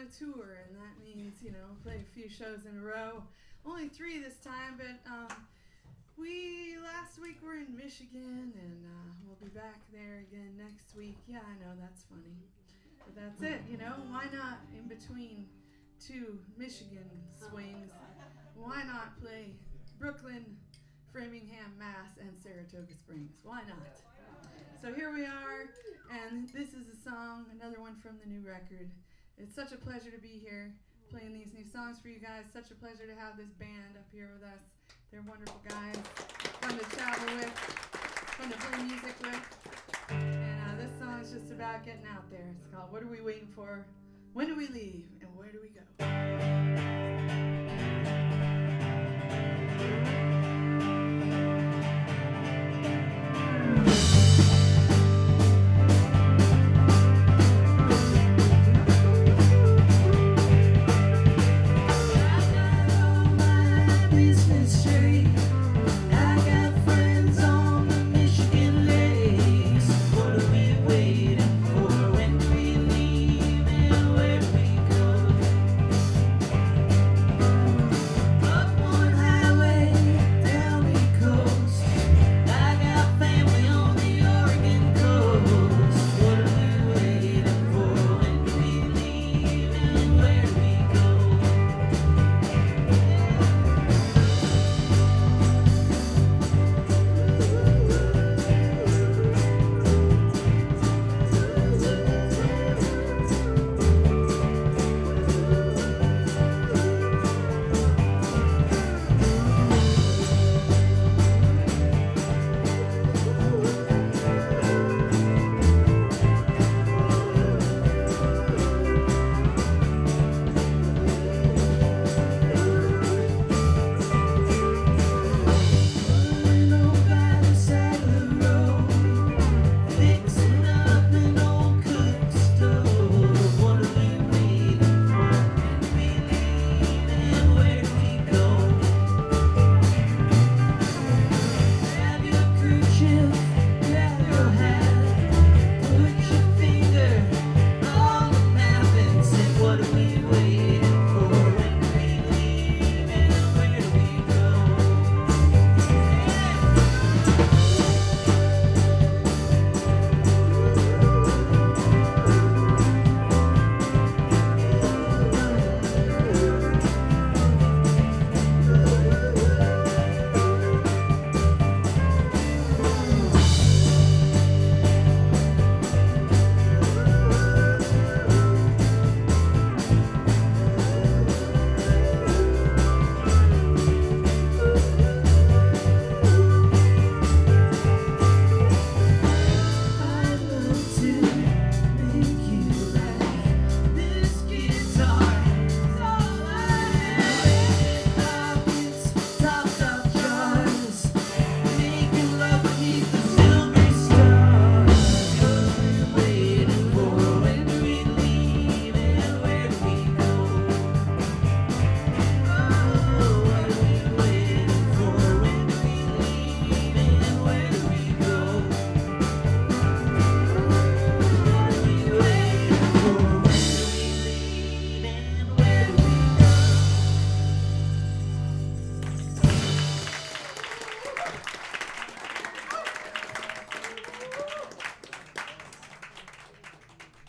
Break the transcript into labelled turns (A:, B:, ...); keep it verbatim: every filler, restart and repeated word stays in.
A: a tour, and that means, you know, play a few shows in a row. Only three this time, but um, we last week were in Michigan, and uh, we'll be back there again next week. Yeah, I know, that's funny. But that's it, you know, why not in between two Michigan swings? Why not play Brooklyn, Framingham, Mass, and Saratoga Springs? Why not? So here we are, and this is a song, another one from the new record. It's such a pleasure to be here playing these new songs for you guys. Such a pleasure to have this band up here with us. They're wonderful guys, fun to travel with, fun to play music with. And uh, this song is just about getting out there. It's called What Are We Waiting For? When do we leave? And where do we go?